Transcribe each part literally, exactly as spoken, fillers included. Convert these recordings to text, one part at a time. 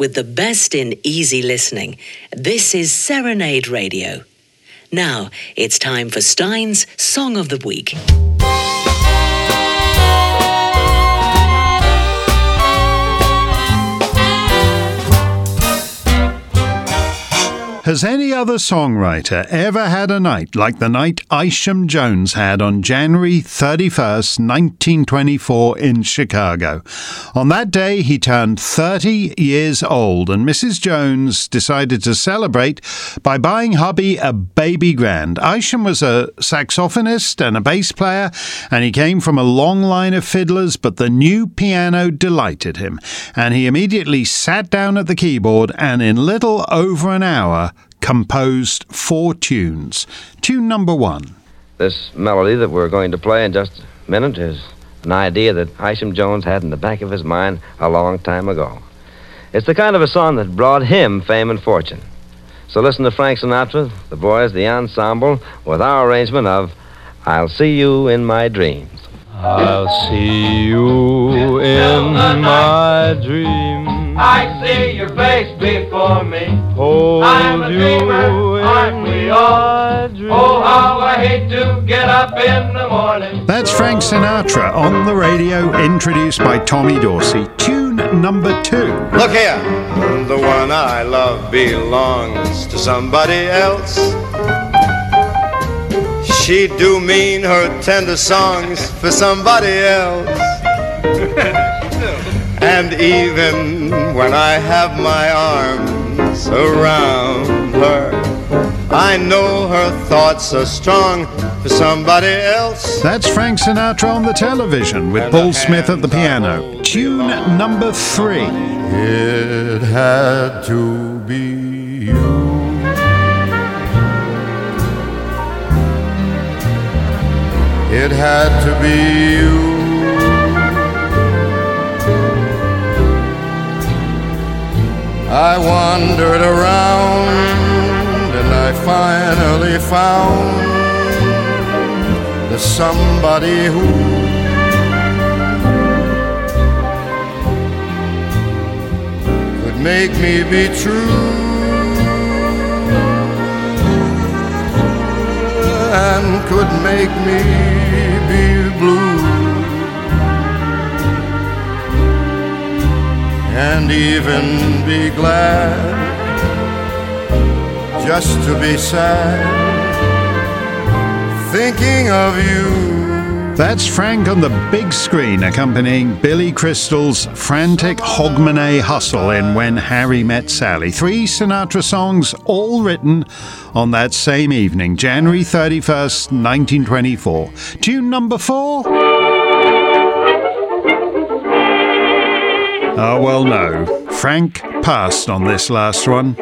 with the best in easy listening. This is Serenade Radio. Now, it's time for Stein's Song of the Week. Has any other songwriter ever had a night like the night Isham Jones had on January thirty-first, nineteen twenty-four in Chicago? On that day, he turned thirty years old, and Missus Jones decided to celebrate by buying hubby a baby grand. Isham was a saxophonist and a bass player, and he came from a long line of fiddlers, but the new piano delighted him, and he immediately sat down at the keyboard and in little over an hour composed four tunes. Tune number one. This melody that we're going to play in just a minute is an idea that Isham Jones had in the back of his mind a long time ago. It's the kind of a song that brought him fame and fortune. So listen to Frank Sinatra, the boys, the ensemble, with our arrangement of I'll See You in My Dreams. I'll see you in my dreams. I see your face before me. Hold I'm a you dreamer, aren't we all? dreams. Oh, how I hate to get up in the morning. That's Frank Sinatra on the radio, introduced by Tommy Dorsey. Tune number two. Look here, the one I love belongs to somebody else. She do mean her tender songs for somebody else. And even when I have my arms around her, I know her thoughts are strong for somebody else. That's Frank Sinatra on the television with Paul Smith at the piano. Tune number three. It had to be you. It had to be you. I wandered around and I finally found the somebody who could make me be true and could make me be blue and even be glad just to be sad thinking of you. That's Frank on the big screen accompanying Billy Crystal's frantic Hogmanay hustle in When Harry Met Sally. Three Sinatra songs, all written on that same evening, January thirty-first, nineteen twenty-four. Tune number four. Oh, well, no. Frank passed on this last one.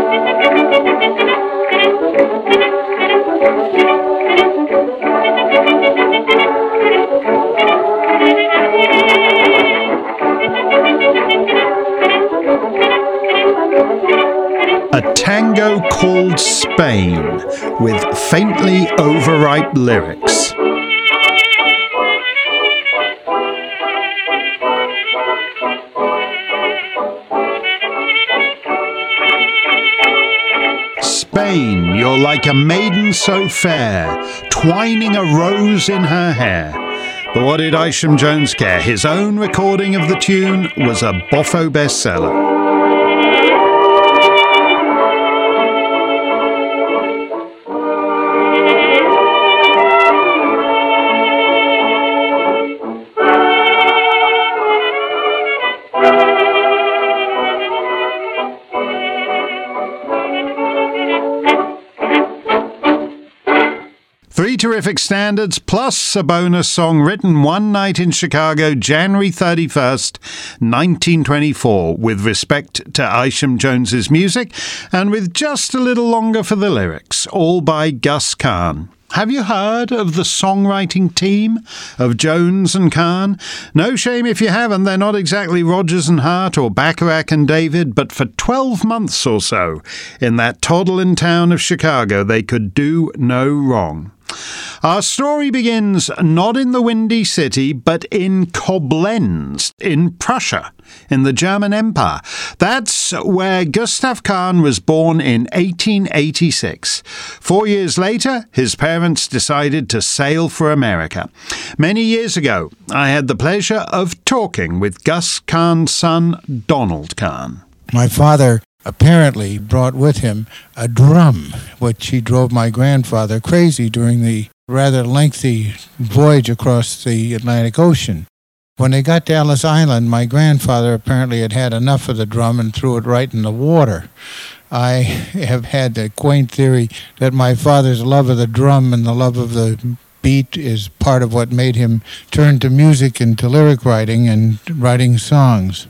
A Tango Called Spain, with faintly overripe lyrics. Spain, you're like a maiden so fair, twining a rose in her hair. But what did Isham Jones care? His own recording of the tune was a boffo bestseller. Three terrific standards, plus a bonus song written one night in Chicago, January thirty-first, nineteen twenty-four, with respect to Isham Jones's music, and with just a little longer for the lyrics, all by Gus Kahn. Have you heard of the songwriting team of Jones and Kahn? No shame if you haven't. They're not exactly Rodgers and Hart or Bacharach and David, but for twelve months or so in that toddling town of Chicago, they could do no wrong. Our story begins not in the Windy City, but in Koblenz, in Prussia, in the German Empire. That's where Gustav Kahn was born in eighteen eighty-six. Four years later, his parents decided to sail for America. Many years ago, I had the pleasure of talking with Gus Kahn's son, Donald Kahn. My father apparently brought with him a drum, which he drove my grandfather crazy during the rather lengthy voyage across the Atlantic Ocean. When they got to Ellis Island, my grandfather apparently had had enough of the drum and threw it right in the water. I have had the quaint theory that my father's love of the drum and the love of the beat is part of what made him turn to music and to lyric writing and writing songs.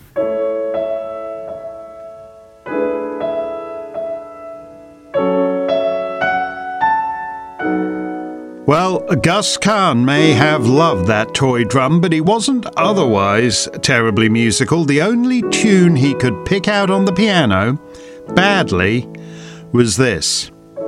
Well, Gus Kahn may have loved that toy drum, but he wasn't otherwise terribly musical. The only tune he could pick out on the piano, badly, was this.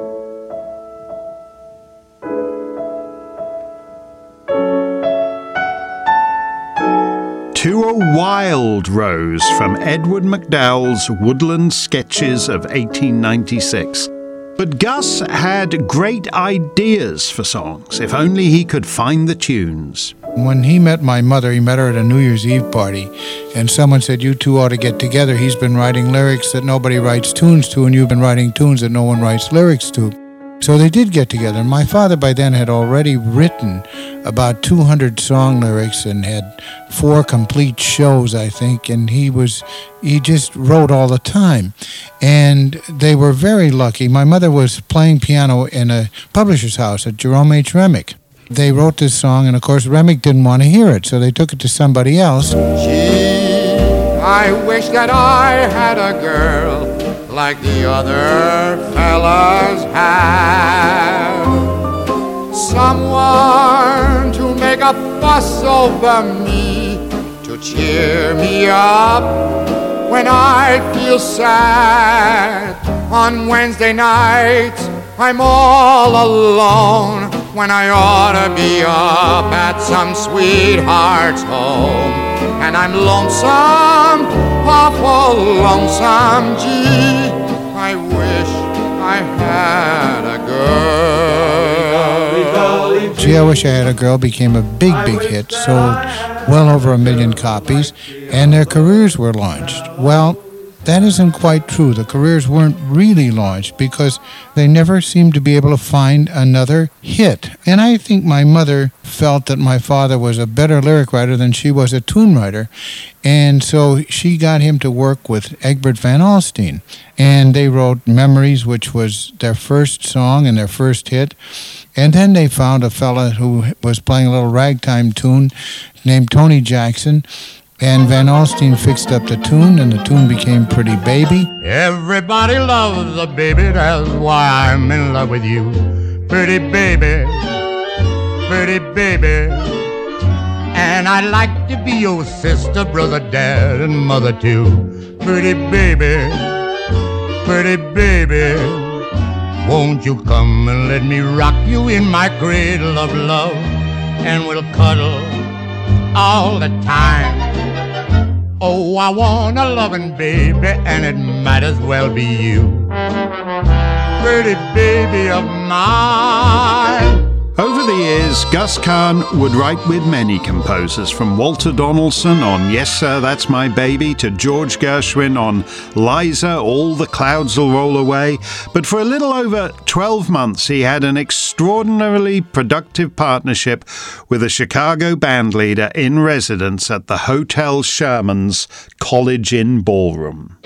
To a Wild Rose from Edward MacDowell's Woodland Sketches of eighteen ninety-six. But Gus had great ideas for songs, if only he could find the tunes. When he met my mother, he met her at a New Year's Eve party, and someone said, you two ought to get together. He's been writing lyrics that nobody writes tunes to, and you've been writing tunes that no one writes lyrics to. So they did get together, and my father by then had already written about two hundred song lyrics and had four complete shows, I think, and he was, he just wrote all the time. And they were very lucky. My mother was playing piano in a publisher's house at Jerome H. Remick. They wrote this song, and of course Remick didn't want to hear it, so they took it to somebody else. Gee, I wish that I had a girl like the other fellas have. Someone to make a fuss over me, to cheer me up when I feel sad. On Wednesday nights, I'm all alone when I ought to be up at some sweetheart's home. And I'm lonesome, awful lonesome, gee, I wish I had a girl. Gee, I Wish I Had a Girl became a big, big hit, sold well over a million copies, and their careers were launched. Well, that isn't quite true. The careers weren't really launched because they never seemed to be able to find another hit. And I think my mother felt that my father was a better lyric writer than she was a tune writer. And so she got him to work with Egbert Van Alstine. And they wrote Memories, which was their first song and their first hit. And then they found a fella who was playing a little ragtime tune named Tony Jackson. And Van Alstine fixed up the tune, and the tune became Pretty Baby. Everybody loves a baby, that's why I'm in love with you. Pretty baby, pretty baby. And I'd like to be your sister, brother, dad, and mother too. Pretty baby, pretty baby. Won't you come and let me rock you in my cradle of love, and we'll cuddle all the time. Oh, I want a loving baby, and it might as well be you. Pretty baby of mine. Over the years, Gus Kahn would write with many composers, from Walter Donaldson on Yes Sir, That's My Baby, to George Gershwin on Liza, All the Clouds Will Roll Away. But for a little over twelve months, he had an extraordinarily productive partnership with a Chicago bandleader in residence at the Hotel Sherman's College Inn Ballroom.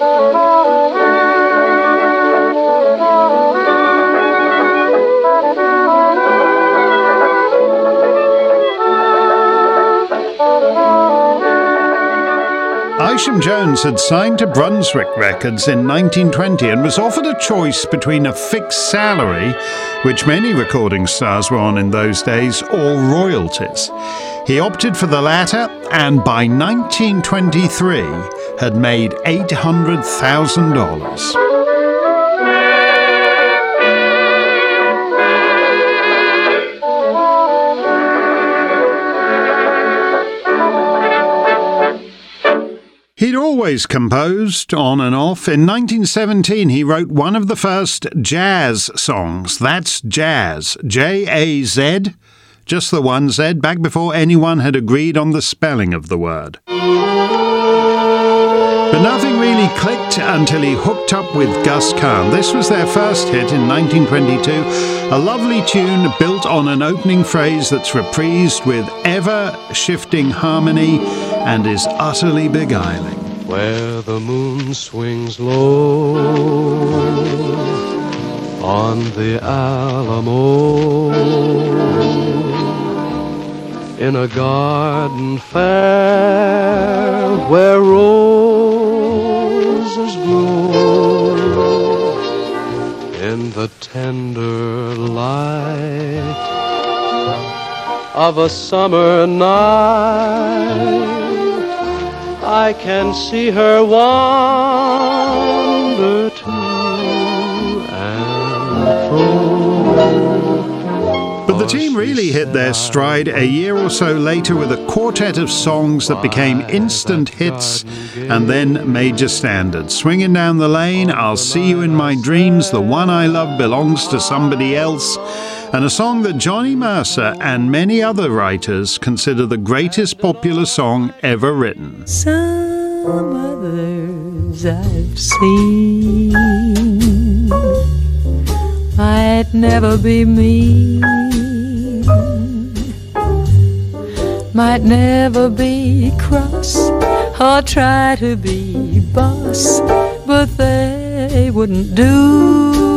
Isham Jones had signed to Brunswick Records in nineteen twenty and was offered a choice between a fixed salary, which many recording stars were on in those days, or royalties. He opted for the latter, and by nineteen twenty-three had made eight hundred thousand dollars. He'd always composed, on and off. In nineteen seventeen, he wrote one of the first jazz songs. That's Jazz, J A Z, just the one Z, back before anyone had agreed on the spelling of the word. But nothing really clicked until he hooked up with Gus Kahn. This was their first hit in nineteen twenty-two, a lovely tune built on an opening phrase that's reprised with ever-shifting harmony and is utterly beguiling. Where the moon swings low on the Alamo, in a garden fair where roses blow, in the tender light of a summer night, I can see her wander to and fro. But the team really hit their stride a year or so later with a quartet of songs that became instant hits and then major standards. Swinging Down the Lane, I'll See You in My Dreams, The One I Love Belongs to Somebody Else, and a song that Johnny Mercer and many other writers consider the greatest popular song ever written. Some others I've seen might never be me, might never be cross or try to be boss, but they wouldn't do.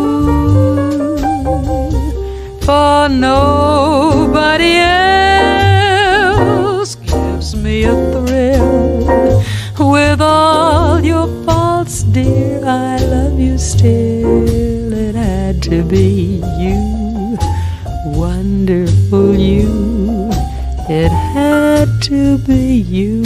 For nobody else gives me a thrill. With all your faults, dear, I love you still. It had to be you, wonderful you. It had to be you.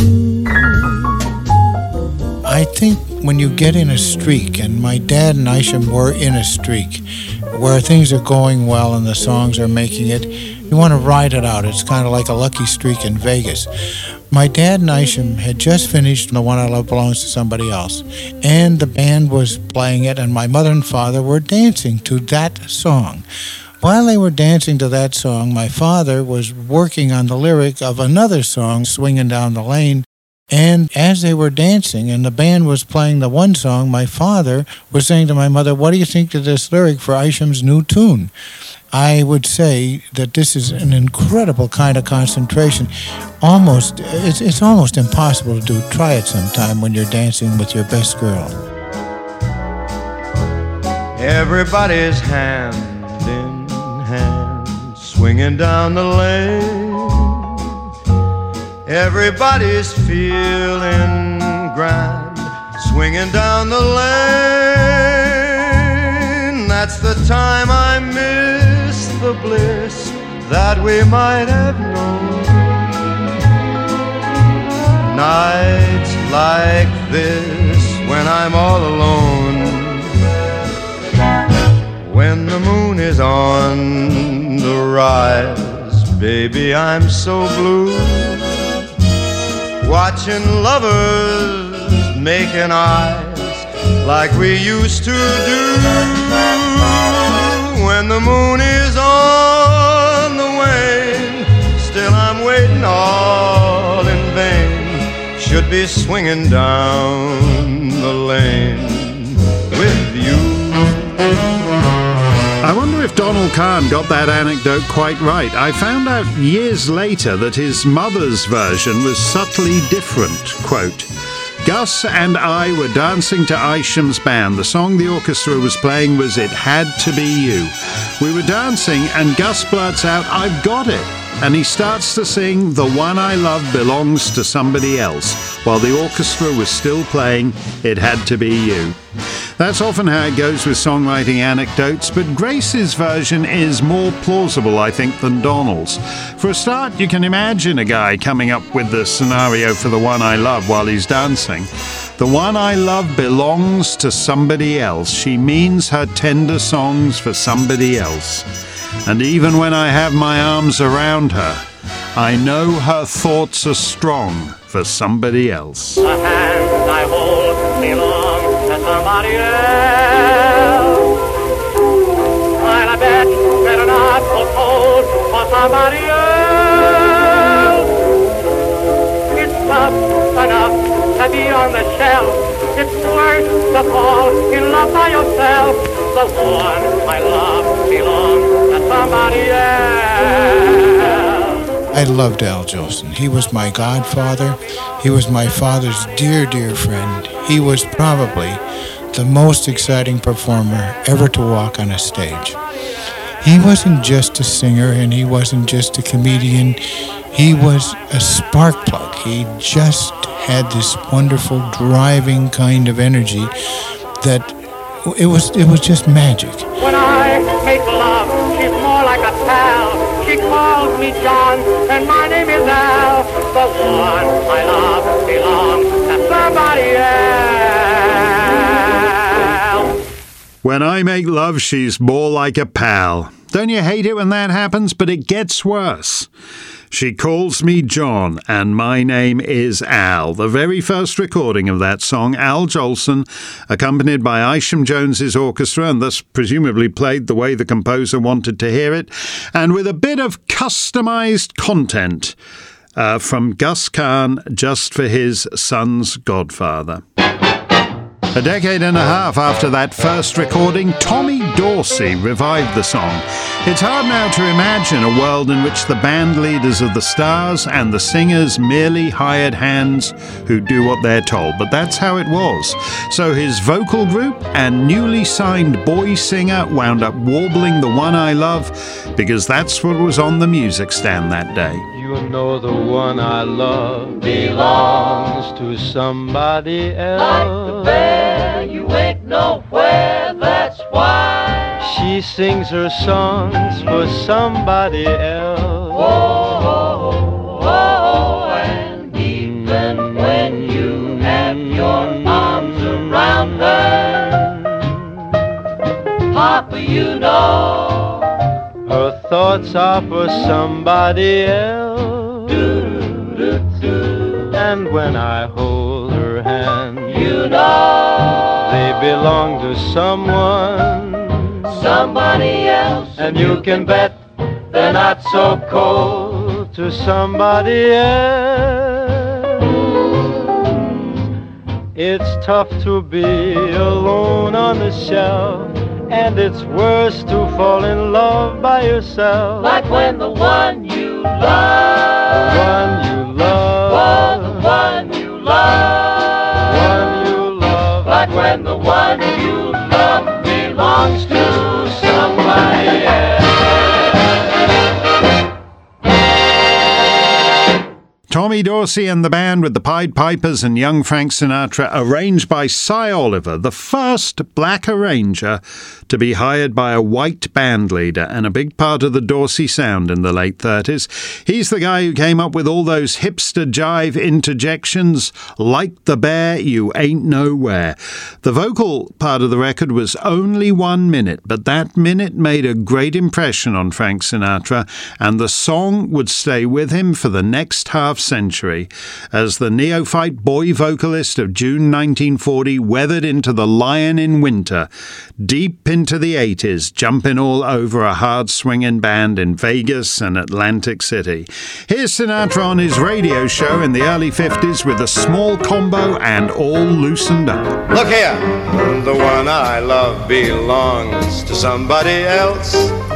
I think when you get in a streak, and my dad and Isham were in a streak, where things are going well and the songs are making it, you want to ride it out. It's kind of like a lucky streak in Vegas. My dad and Isham had just finished The One I Love Belongs to Somebody Else, and the band was playing it, and my mother and father were dancing to that song. While they were dancing to that song, my father was working on the lyric of another song, Swinging Down the Lane. And as they were dancing and the band was playing the one song, my father was saying to my mother, what do you think of this lyric for Isham's new tune? I would say that this is an incredible kind of concentration. Almost, it's, it's almost impossible to do. Try it sometime when you're dancing with your best girl. Everybody's hand in hand, swinging down the lane. Everybody's feeling grand, swinging down the lane. That's the time I miss the bliss that we might have known. Nights like this when I'm all alone, when the moon is on the rise, baby, I'm so blue. Watching lovers making eyes like we used to do. When the moon is on the wane, still I'm waiting all in vain. Should be swinging down the lane with you. I wonder if Donald Kahn got that anecdote quite right. I found out years later that his mother's version was subtly different. Quote, Gus and I were dancing to Isham's band. The song the orchestra was playing was It Had to Be You. We were dancing and Gus blurts out, I've got it. And he starts to sing The One I Love Belongs to Somebody Else, while the orchestra was still playing It Had to Be You. That's often how it goes with songwriting anecdotes, but Grace's version is more plausible, I think, than Donald's. For a start, you can imagine a guy coming up with the scenario for The One I Love while he's dancing. The one I love belongs to somebody else. She means her tender songs for somebody else. And even when I have my arms around her, I know her thoughts are strong for somebody else. A hand I hold belong to somebody else. I'll bet better not so cold for somebody else. It's tough enough to be on the shelf. It's worse to fall in love by yourself. The one I love belongs to somebody else. I loved Al Jolson. He was my godfather. He was my father's dear, dear friend. He was probably the most exciting performer ever to walk on a stage. He wasn't just a singer and he wasn't just a comedian. He was a spark plug. He just had this wonderful driving kind of energy that it was it was just magic. When I make love, she's more like a pal. She calls me John, and my name is Al. The one I love belongs to somebody else. When I make love, she's more like a pal. Don't you hate it when that happens? But it gets worse. She calls me John, and my name is Al. The very first recording of that song, Al Jolson, accompanied by Isham Jones's orchestra, and thus presumably played the way the composer wanted to hear it, and with a bit of customised content uh, from Gus Kahn, just for his son's godfather. A decade and a half after that first recording, Tommy Dorsey revived the song. It's hard now to imagine a world in which the band leaders are the stars and the singers merely hired hands who do what they're told, but that's how it was. So his vocal group and newly signed boy singer wound up warbling The One I Love because that's what was on the music stand that day. You know the one I love belongs to somebody else. Like the bear, you ain't nowhere, that's why. She sings her songs for somebody else. Oh, oh, oh, and even when you have your arms around her, Papa, you know her thoughts are for somebody else. And when I hold her hand, you know they belong to someone, somebody else. And you can bet they're not so cold to somebody else. It's tough to be alone on the shelf, and it's worse to fall in love by yourself. Like when the one you love, the one you love, oh, the one you love, the one you love. Like when the one you love belongs to somebody else. Tommy Dorsey and the band with the Pied Pipers and young Frank Sinatra, arranged by Cy Oliver, the first black arranger to be hired by a white band leader, and a big part of the Dorsey sound in the late thirties. He's the guy who came up with all those hipster jive interjections, like the bear, you ain't nowhere. The vocal part of the record was only one minute, but that minute made a great impression on Frank Sinatra, and the song would stay with him for the next half century, as the neophyte boy vocalist of June nineteen forty weathered into the Lion in Winter, deep into the eighties, jumping all over a hard-swinging band in Vegas and Atlantic City. Here's Sinatra on his radio show in the early fifties with a small combo and All Loosened Up. Look here, the one I love belongs to somebody else.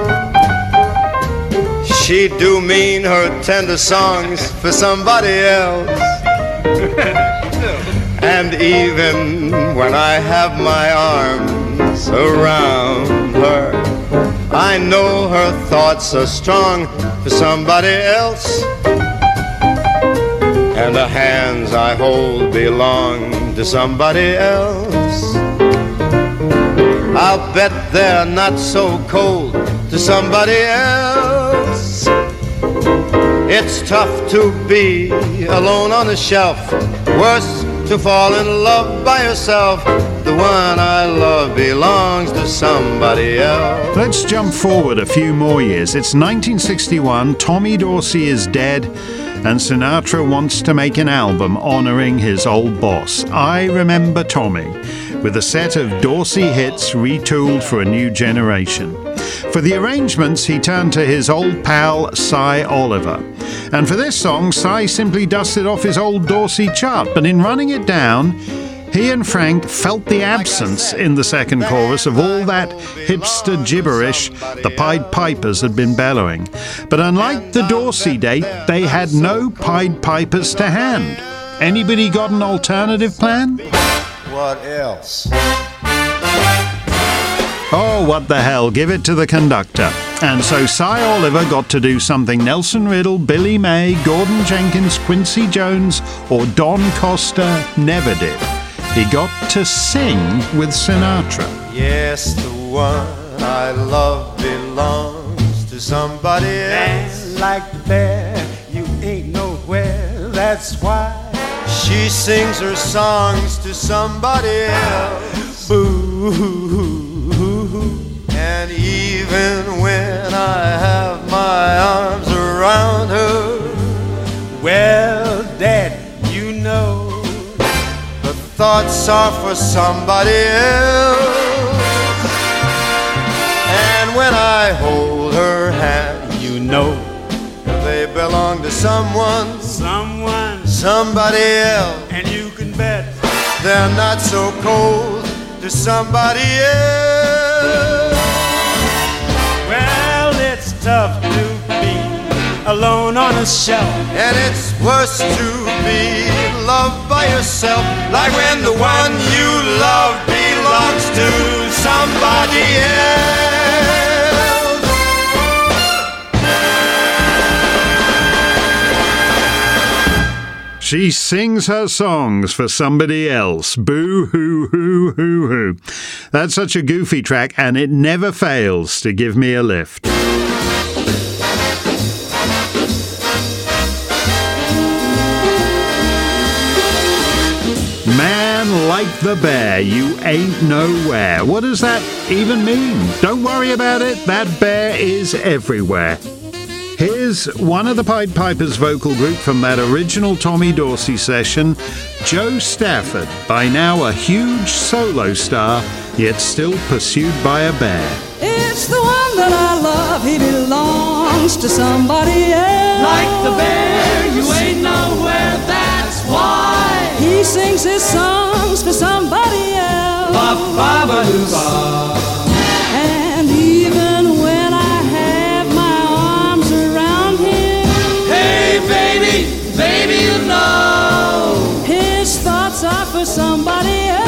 She do mean her tender songs for somebody else. And even when I have my arms around her, I know her thoughts are strong for somebody else. And the hands I hold belong to somebody else. I'll bet they're not so cold to somebody else. It's tough to be alone on the shelf, worse to fall in love by yourself. The one I love belongs to somebody else. Let's jump forward a few more years. It's nineteen sixty-one, Tommy Dorsey is dead, and Sinatra wants to make an album honoring his old boss, I Remember Tommy, with a set of Dorsey hits retooled for a new generation. For the arrangements, he turned to his old pal, Cy Oliver. And for this song, Cy simply dusted off his old Dorsey chart, but in running it down, he and Frank felt the absence in the second chorus of all that hipster gibberish the Pied Pipers had been bellowing. But unlike the Dorsey date, they had no Pied Pipers to hand. Anybody got an alternative plan? What else? Oh, what the hell, give it to the conductor. And so Cy Oliver got to do something Nelson Riddle, Billy May, Gordon Jenkins, Quincy Jones, or Don Costa never did. He got to sing with Sinatra. Yes, the one I love belongs to somebody else. And like the bear, you ain't nowhere, that's why she sings her songs to somebody else. Boo-hoo-hoo. And even when I have my arms around her, well, Dad, you know the thoughts are for somebody else. And when I hold her hand, you know they belong to someone, someone, somebody else. And you can bet they're not so cold to somebody else. Well, it's tough to be alone on a shelf, and it's worse to be loved by yourself, like when the one you love belongs to somebody else. She sings her songs for somebody else. Boo hoo hoo hoo hoo. That's such a goofy track, and it never fails to give me a lift. Man like the bear, you ain't nowhere. What does that even mean? Don't worry about it, that bear is everywhere. Here's one of the Pied Pipers vocal group from that original Tommy Dorsey session, Joe Stafford, by now a huge solo star, yet still pursued by a bear. It's the one that I love, he belongs to somebody else. Like the bear, you ain't nowhere, that's why he sings his songs for somebody else. Ba-ba-ba-doo-ba. And even when I have my arms around him, hey baby, baby you know his thoughts are for somebody else.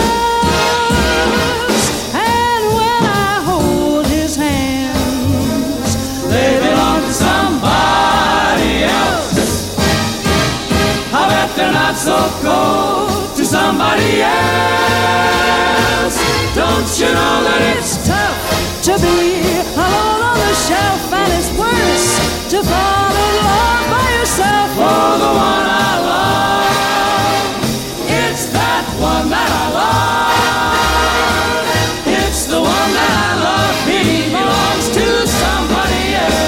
And when I hold his hands, they belong to somebody else. I bet they're not so cold to somebody else. Don't you know that it's tough to be alone on the shelf, and it's worse to fall in love by yourself. For the one I love, it's that one that I love. It's the one that I love, he belongs to somebody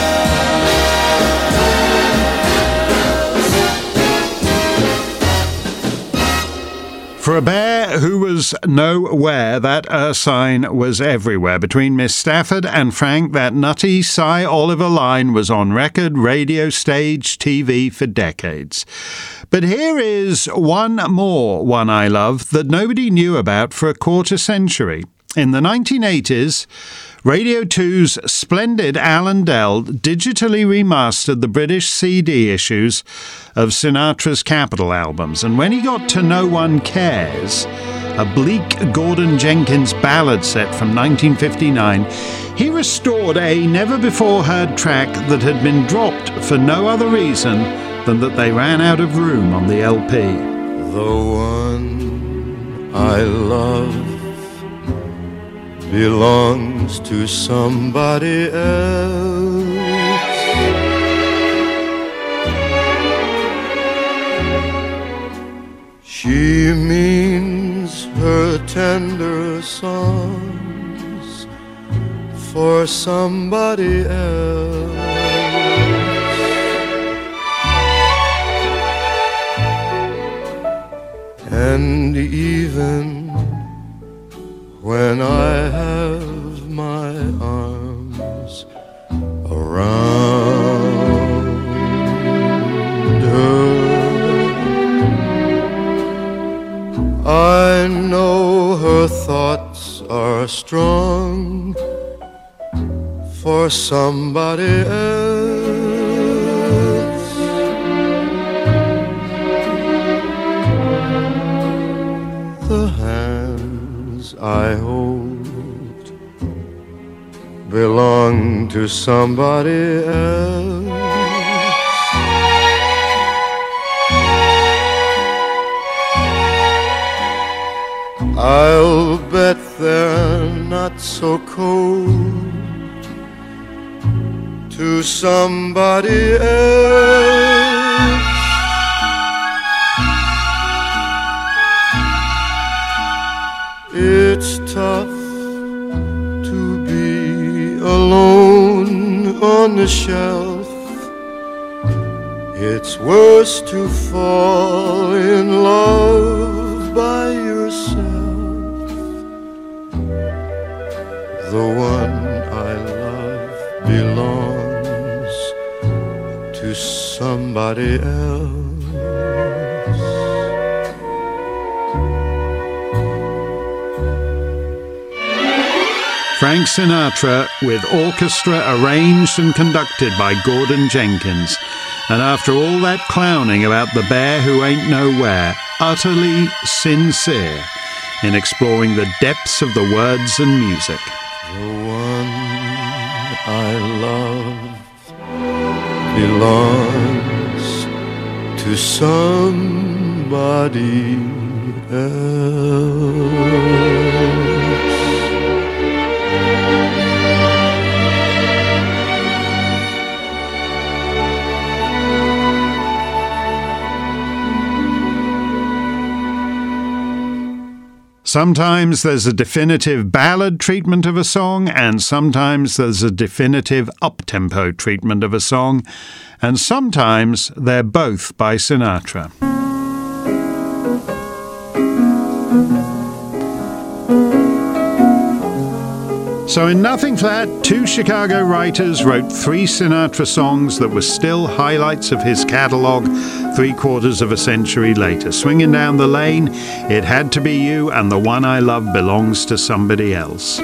else. For a bear who was nowhere, that Ursine was everywhere. Between Miss Stafford and Frank, that nutty Cy Oliver line was on record, radio, stage, T V for decades. But here is one more One I Love that nobody knew about for a quarter century. In the nineteen eighties, Radio two's splendid Alan Dell digitally remastered the British C D issues of Sinatra's Capitol albums, and when he got to No One Cares, a bleak Gordon Jenkins ballad set from nineteen fifty-nine, he restored a never-before-heard track that had been dropped for no other reason than that they ran out of room on the L P. The one I love belongs to somebody else. She means her tender songs for somebody else. And even when I have my arms around her, I know her thoughts are strong for somebody else. The hands I hold belong to somebody else. I'll bet they're not so cold to somebody else. It's tough to be alone on the shelf. It's worse to fall in love by yourself. The one I love belongs to somebody else. Frank Sinatra with orchestra arranged and conducted by Gordon Jenkins. And after all that clowning about the bear who ain't nowhere, utterly sincere in exploring the depths of the words and music. The one I love belongs to somebody else. Sometimes there's a definitive ballad treatment of a song, and sometimes there's a definitive up-tempo treatment of a song, and sometimes they're both by Sinatra. So in Nothing Flat, two Chicago writers wrote three Sinatra songs that were still highlights of his catalogue three quarters of a century later. Swinging Down the Lane, It Had to Be You, and The One I Love Belongs to Somebody Else.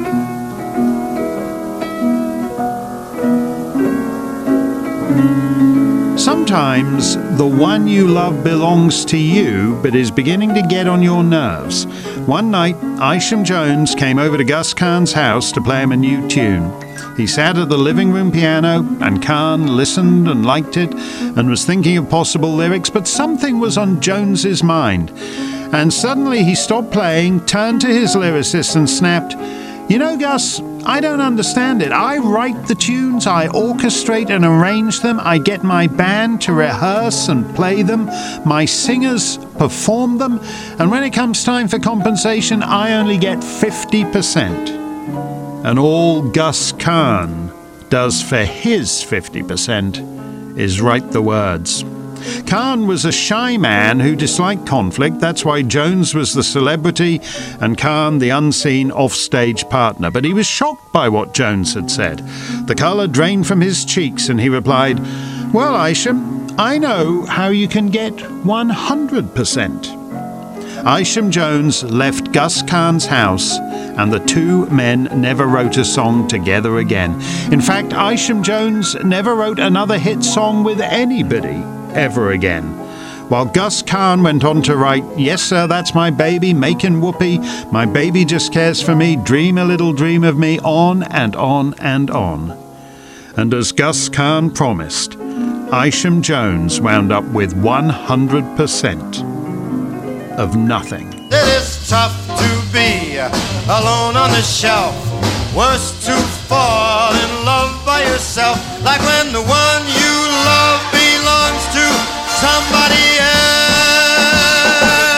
Sometimes the one you love belongs to you, but is beginning to get on your nerves. One night, Isham Jones came over to Gus Kahn's house to play him a new tune. He sat at the living room piano, and Kahn listened and liked it, and was thinking of possible lyrics, but something was on Jones's mind. And suddenly he stopped playing, turned to his lyricist and snapped, "You know, Gus, I don't understand it. I write the tunes, I orchestrate and arrange them, I get my band to rehearse and play them, my singers perform them, and when it comes time for compensation, I only get fifty percent. And all Gus Kahn does for his fifty percent is write the words." Kahn was a shy man who disliked conflict. That's why Jones was the celebrity and Kahn the unseen offstage partner. But he was shocked by what Jones had said. The colour drained from his cheeks and he replied, "Well, Isham, I know how you can get one hundred percent. Isham Jones left Gus Kahn's house and the two men never wrote a song together again. In fact, Isham Jones never wrote another hit song with anybody ever again. While Gus Kahn went on to write, "Yes Sir, That's My Baby," "Makin' Whoopee," "My Baby Just Cares for Me," "Dream a Little Dream of Me," on and on and on. And as Gus Kahn promised, Isham Jones wound up with one hundred percent of nothing. It is tough to be alone on the shelf. Worse to fall in love by yourself. Like when the one you love belongs to somebody else.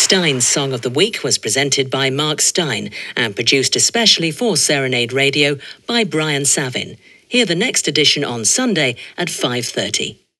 Stein's Song of the Week was presented by Mark Stein and produced especially for Serenade Radio by Brian Savin. Hear the next edition on Sunday at five thirty.